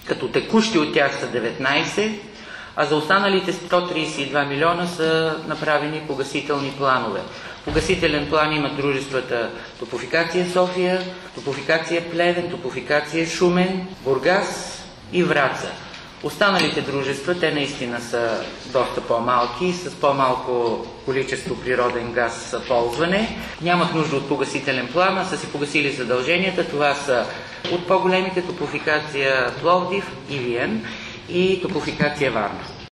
като текущи от тях са 19, а за останалите 132 милиона са направени погасителни планове. Погасителен план имат дружествата Топлофикация София, Топлофикация Плевен, Топлофикация Шумен, Бургас и Враца. Останалите дружества, те наистина са доста по-малки, с по-малко количество природен газ за ползване. Нямат нужда от погасителен план, а са си погасили задълженията. Това са от по-големите Топлофикация Пловдив, ЕВН и Топлофикация Варна.